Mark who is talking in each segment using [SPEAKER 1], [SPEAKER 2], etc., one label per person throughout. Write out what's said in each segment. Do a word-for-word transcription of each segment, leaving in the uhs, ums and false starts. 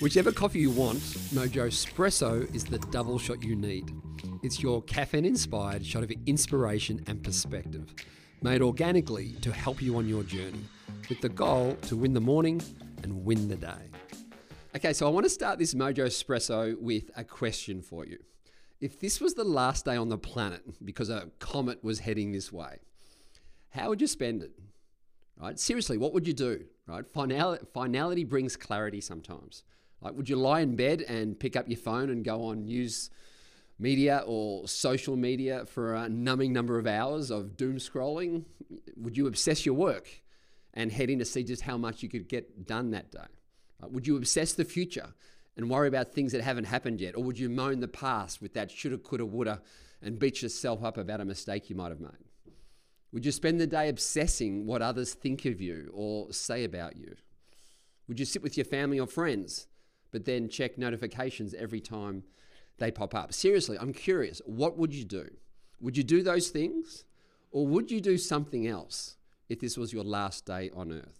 [SPEAKER 1] Whichever coffee you want, Mojo Espresso is the double shot you need. It's your caffeine-inspired shot of inspiration and perspective, made organically to help you on your journey, with the goal to win the morning and win the day. Okay, so I want to start this Mojo Espresso with a question for you. If this was the last day on the planet because a comet was heading this way, how would you spend it? Right? Seriously, what would you do? Right? Finality, finality brings clarity sometimes. Like, would you lie in bed and pick up your phone and go on news media or social media for a numbing number of hours of doom scrolling? Would you obsess your work and head in to see just how much you could get done that day? Right? Would you obsess the future and worry about things that haven't happened yet? Or would you moan the past with that shoulda, coulda, woulda and beat yourself up about a mistake you might have made? Would you spend the day obsessing what others think of you or say about you? Would you sit with your family or friends, but then check notifications every time they pop up? Seriously, I'm curious, what would you do? Would you do those things? Or would you do something else if this was your last day on earth?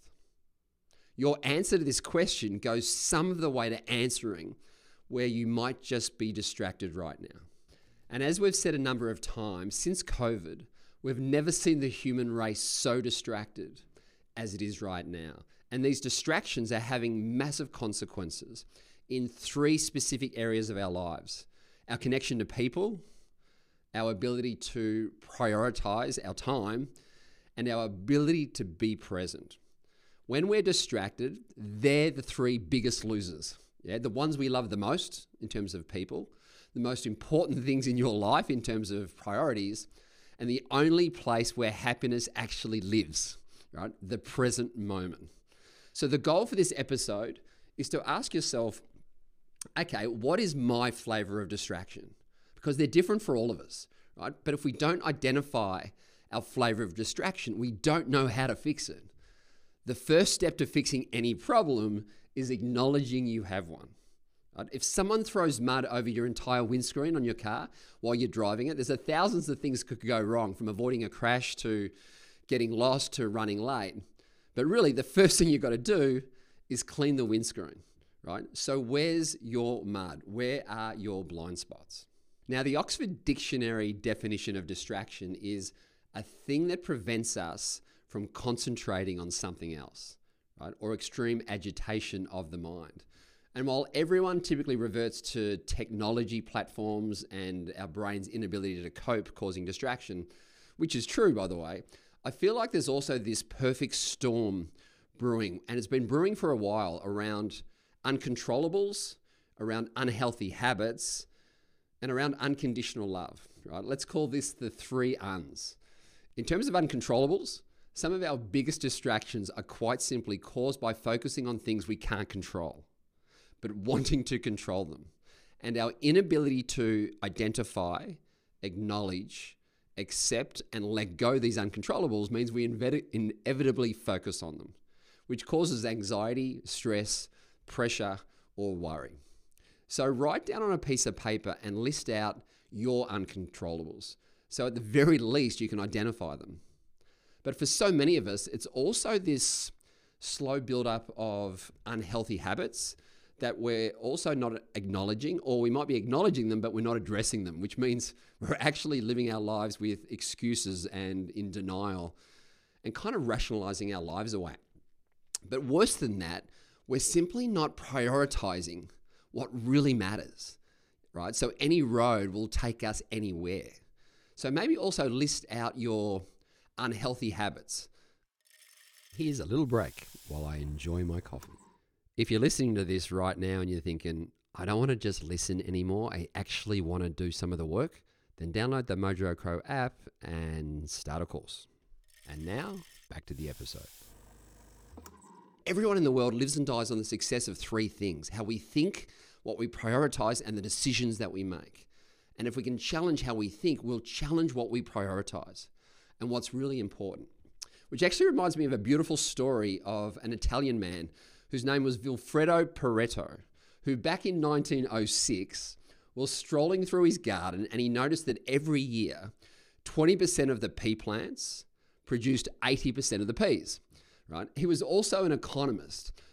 [SPEAKER 1] Your answer to this question goes some of the way to answering where you might just be distracted right now. And as we've said a number of times, since COVID, we've never seen the human race so distracted as it is right now. And these distractions are having massive consequences in three specific areas of our lives: our connection to people, our ability to prioritize our time, and our ability to be present. When we're distracted, they're the three biggest losers. Yeah, the ones we love the most in terms of people, the most important things in your life in terms of priorities, and the only place where happiness actually lives, right? The present moment. So the goal for this episode is to ask yourself, okay, what is my flavor of distraction? Because they're different for all of us, right? But if we don't identify our flavor of distraction, we don't know how to fix it. The first step to fixing any problem is acknowledging you have one. Right? If someone throws mud over your entire windscreen on your car while you're driving it, there's a thousands of things could go wrong, from avoiding a crash to getting lost to running late. But really, the first thing you've got to do is clean the windscreen, right? So where's your mud? Where are your blind spots? Now, the Oxford Dictionary definition of distraction is a thing that prevents us from concentrating on something else, right? Or extreme agitation of the mind. And while everyone typically reverts to technology platforms and our brain's inability to cope causing distraction, which is true, by the way, I feel like there's also this perfect storm brewing, and it's been brewing for a while, around uncontrollables, around unhealthy habits, and around unconditional love, right? Let's call this the three uns. In terms of uncontrollables, some of our biggest distractions are quite simply caused by focusing on things we can't control, but wanting to control them. And our inability to identify, acknowledge, accept, and let go of these uncontrollables means we invet- inevitably focus on them, which causes anxiety, stress, pressure, or worry. So write down on a piece of paper and list out your uncontrollables. So at the very least, you can identify them. But for so many of us, it's also this slow buildup of unhealthy habits that we're also not acknowledging, or we might be acknowledging them, but we're not addressing them, which means we're actually living our lives with excuses and in denial and kind of rationalizing our lives away. But worse than that, we're simply not prioritizing what really matters, right? So any road will take us anywhere. So maybe also list out your unhealthy habits. Here's a little break while I enjoy my coffee. If you're listening to this right now and you're thinking, I don't want to just listen anymore, I actually want to do some of the work, then download the Mojo Crow app and start a course. And now, back to the episode. Everyone in the world lives and dies on the success of three things: how we think, what we prioritize, and the decisions that we make. And if we can challenge how we think, we'll challenge what we prioritize and what's really important. Which actually reminds me of a beautiful story of an Italian man whose name was Vilfredo Pareto, who back in nineteen oh six was strolling through his garden and he noticed that every year, twenty percent of the pea plants produced eighty percent of the peas, right? He was also an economist,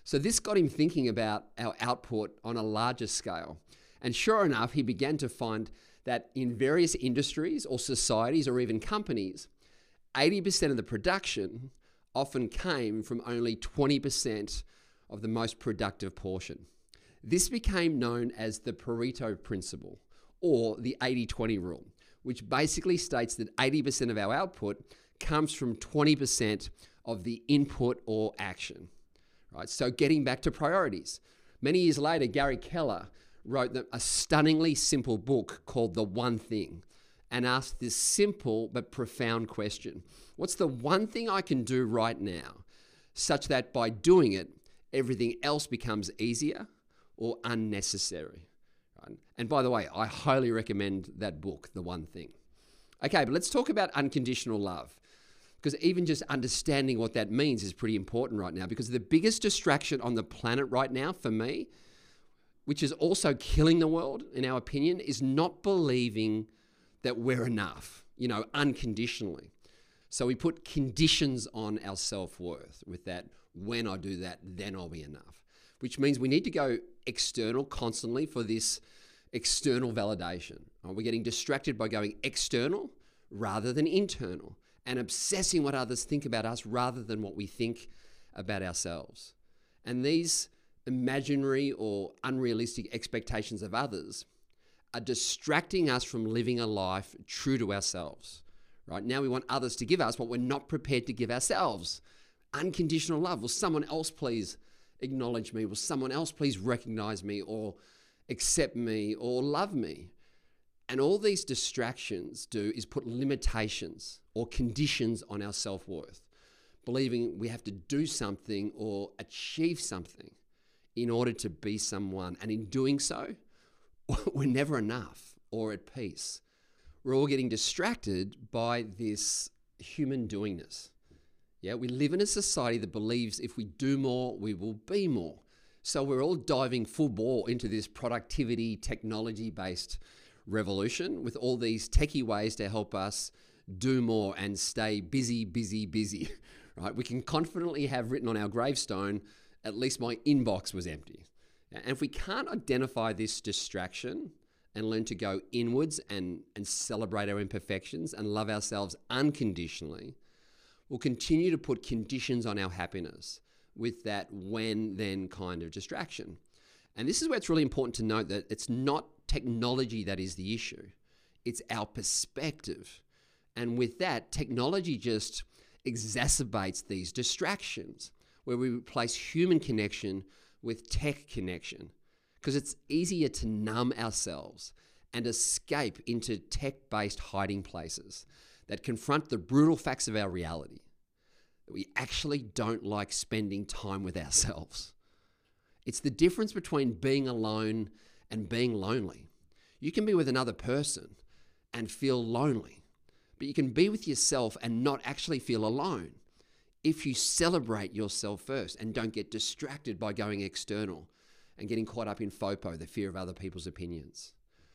[SPEAKER 1] So this got him thinking about our output on a larger scale. And sure enough, he began to find that in various industries or societies or even companies, eighty percent of the production often came from only twenty percent of the most productive portion. This became known as the Pareto principle, or the eighty twenty rule, which basically states that eighty percent of our output comes from twenty percent of the input or action. Right? So getting back to priorities. Many years later, Gary Keller wrote a stunningly simple book called The One Thing and asked this simple but profound question. What's the one thing I can do right now such that by doing it, everything else becomes easier or unnecessary? Right? And by the way, I highly recommend that book, The One Thing. Okay, but let's talk about unconditional love, because even just understanding what that means is pretty important right now, because the biggest distraction on the planet right now for me, which is also killing the world in our opinion, is not believing that we're enough, you know, unconditionally. So we put conditions on our self-worth with that, when I do that, then I'll be enough, which means we need to go external constantly for this external validation. We're getting distracted by going external rather than internal, and obsessing what others think about us rather than what we think about ourselves. And these imaginary or unrealistic expectations of others are distracting us from living a life true to ourselves. Right now we want others to give us what we're not prepared to give ourselves. Unconditional love. Will someone else please acknowledge me? Will someone else please recognize me or accept me or love me? And all these distractions do is put limitations or conditions on our self-worth, believing we have to do something or achieve something in order to be someone. And in doing so, we're never enough or at peace. We're all getting distracted by this human doingness. Yeah, we live in a society that believes if we do more, we will be more. So we're all diving full bore into this productivity, technology-based revolution with all these techie ways to help us do more and stay busy, busy, busy. Right? We can confidently have written on our gravestone, at least my inbox was empty. And if we can't identify this distraction and learn to go inwards and, and celebrate our imperfections and love ourselves unconditionally, we'll continue to put conditions on our happiness with that when-then kind of distraction. And this is where it's really important to note that it's not technology that is the issue. It's our perspective. And with that, technology just exacerbates these distractions where we replace human connection with tech connection, because it's easier to numb ourselves and escape into tech-based hiding places that confront the brutal facts of our reality, that we actually don't like spending time with ourselves. It's the difference between being alone and being lonely. You can be with another person and feel lonely, but you can be with yourself and not actually feel alone if you celebrate yourself first and don't get distracted by going external and getting caught up in FOPO, the fear of other people's opinions.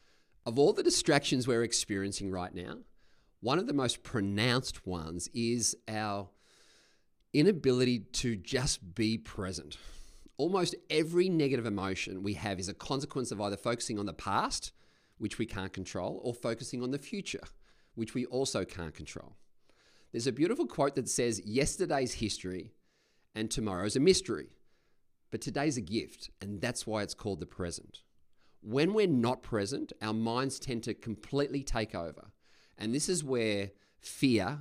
[SPEAKER 1] Of all the distractions we're experiencing right now, one of the most pronounced ones is our inability to just be present. Almost every negative emotion we have is a consequence of either focusing on the past, which we can't control, or focusing on the future, which we also can't control. There's a beautiful quote that says, yesterday's history and tomorrow's a mystery, but today's a gift, and that's why it's called the present. When we're not present, our minds tend to completely take over. And this is where fear,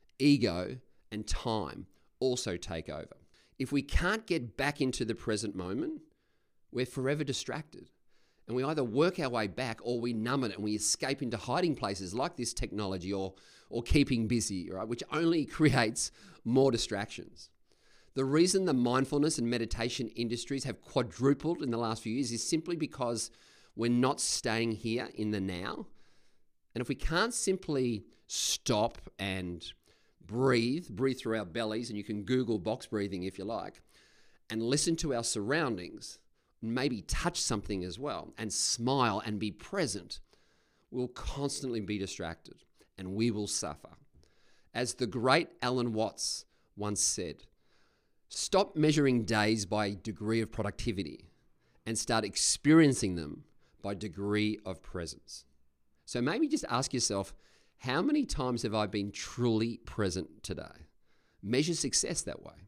[SPEAKER 1] ego, and time also take over. If we can't get back into the present moment, we're forever distracted. And we either work our way back or we numb it and we escape into hiding places like this technology or, or keeping busy, right? Which only creates more distractions. The reason the mindfulness and meditation industries have quadrupled in the last few years is simply because we're not staying here in the now. And if we can't simply stop and breathe, breathe through our bellies, and you can Google box breathing if you like, and listen to our surroundings, maybe touch something as well, and smile and be present, we'll constantly be distracted and we will suffer. As the great Alan Watts once said, Stop measuring days by degree of productivity and start experiencing them by degree of presence. So maybe just ask yourself, how many times have I been truly present today? Measure success that way.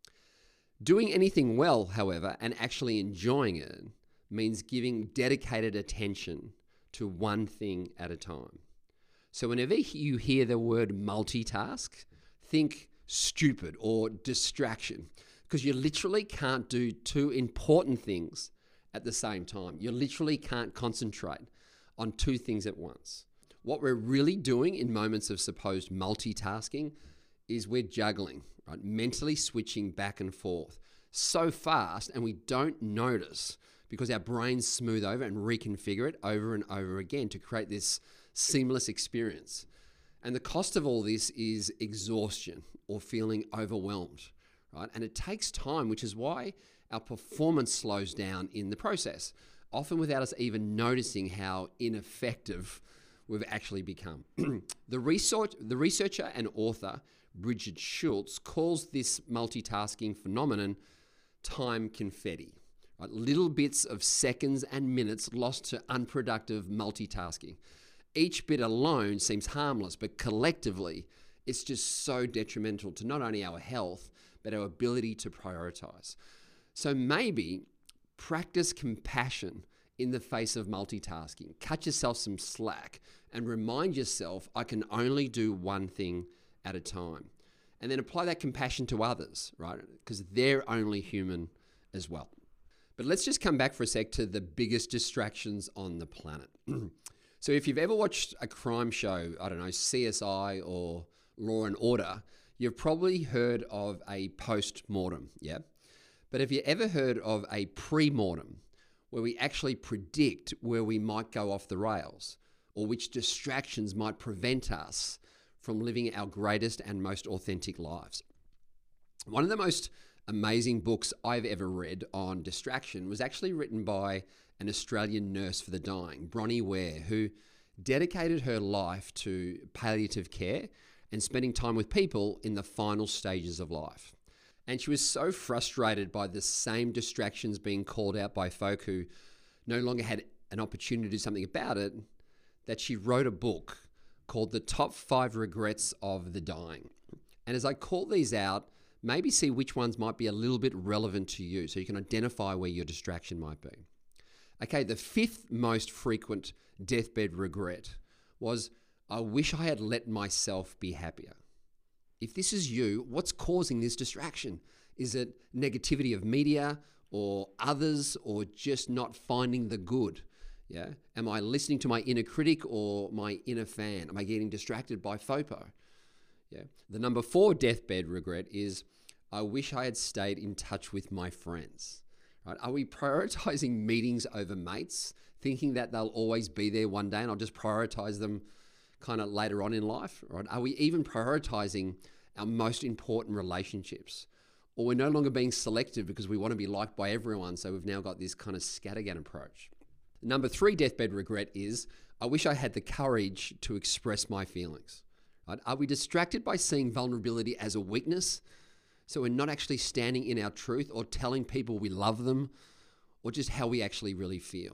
[SPEAKER 1] Doing anything well, however, and actually enjoying it means giving dedicated attention to one thing at a time. So whenever you hear the word multitask, think stupid or distraction, because you literally can't do two important things at the same time. You literally can't concentrate on two things at once. What we're really doing in moments of supposed multitasking is we're juggling, right? Mentally switching back and forth so fast, and we don't notice because our brains smooth over and reconfigure it over and over again to create this seamless experience. And the cost of all this is exhaustion or feeling overwhelmed, right? And it takes time, which is why our performance slows down in the process, often without us even noticing how ineffective we've actually become. the, research, the researcher and author Brigid Schultz calls this multitasking phenomenon time confetti. Right? Little bits of seconds and minutes lost to unproductive multitasking. Each bit alone seems harmless, but collectively, it's just so detrimental to not only our health, but our ability to prioritize. So maybe practice compassion in the face of multitasking. Cut yourself some slack and remind yourself, I can only do one thing at a time. And then apply that compassion to others, right? Because they're only human as well. But let's just come back for a sec to the biggest distractions on the planet. So if you've ever watched a crime show, I don't know, C S I or Law and Order, you've probably heard of a post-mortem, yeah? But have you ever heard of a pre-mortem, where we actually predict where we might go off the rails or which distractions might prevent us from living our greatest and most authentic lives? One of the most amazing books I've ever read on distraction was actually written by an Australian nurse for the dying, Bronnie Ware, who dedicated her life to palliative care and spending time with people in the final stages of life. And she was so frustrated by the same distractions being called out by folk who no longer had an opportunity to do something about it, that she wrote a book called The Top Five Regrets of the Dying. And as I call these out, maybe see which ones might be a little bit relevant to you so you can identify where your distraction might be. Okay, the fifth most frequent deathbed regret was, I wish I had let myself be happier. If this is you, what's causing this distraction? Is it negativity of media or others, or just not finding the good? Yeah. Am I listening to my inner critic or my inner fan? Am I getting distracted by FOPO? Yeah. The number four deathbed regret is, I wish I had stayed in touch with my friends. Right? Are we prioritizing meetings over mates, thinking that they'll always be there one day and I'll just prioritize them kind of later on in life? Right? Are we even prioritizing our most important relationships? Or we're no longer being selective because we want to be liked by everyone, so we've now got this kind of scattergun approach. Number three deathbed regret is, I wish I had the courage to express my feelings. Right? Are we distracted by seeing vulnerability as a weakness? So we're not actually standing in our truth or telling people we love them, or just how we actually really feel.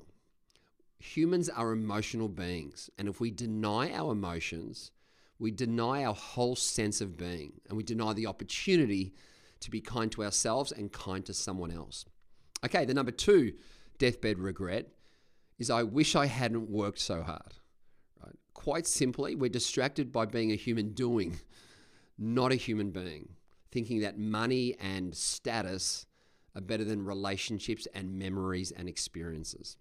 [SPEAKER 1] Humans are emotional beings, and if we deny our emotions, we deny our whole sense of being, and we deny the opportunity to be kind to ourselves and kind to someone else. Okay, the number two deathbed regret is, I wish I hadn't worked so hard. Right? Quite simply, we're distracted by being a human doing, not a human being, thinking that money and status are better than relationships and memories and experiences.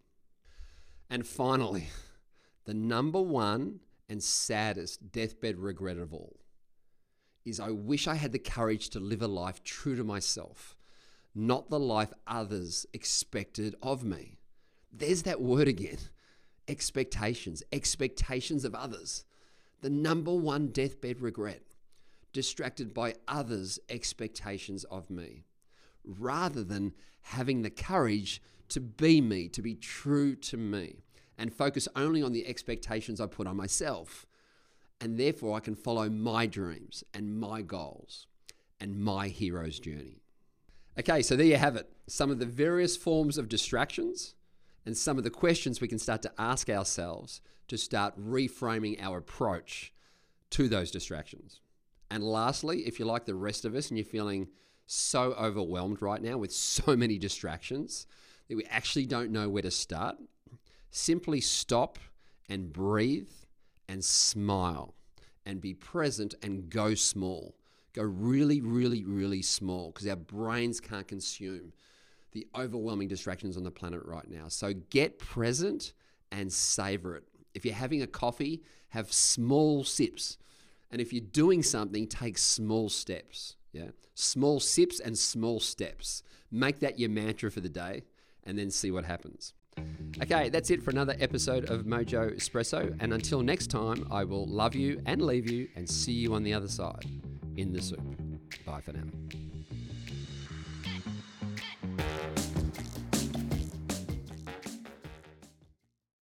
[SPEAKER 1] And finally, the number one and saddest deathbed regret of all is, I wish I had the courage to live a life true to myself, not the life others expected of me. There's that word again, expectations, expectations of others. The number one deathbed regret, distracted by others' expectations of me, rather than having the courage to be me, to be true to me, and focus only on the expectations I put on myself. And therefore I can follow my dreams and my goals and my hero's journey. Okay, so there you have it. Some of the various forms of distractions and some of the questions we can start to ask ourselves to start reframing our approach to those distractions. And lastly, if you're like the rest of us and you're feeling so overwhelmed right now with so many distractions that we actually don't know where to start, simply stop and breathe and smile and be present and go small. Go really, really, really small, because our brains can't consume the overwhelming distractions on the planet right now. So get present and savor it. If you're having a coffee, have small sips. And if you're doing something, take small steps. Yeah, small sips and small steps. Make that your mantra for the day and then see what happens. Okay, that's it for another episode of Mojo Espresso. And until next time, I will love you and leave you and see you on the other side in the soup. Bye for now.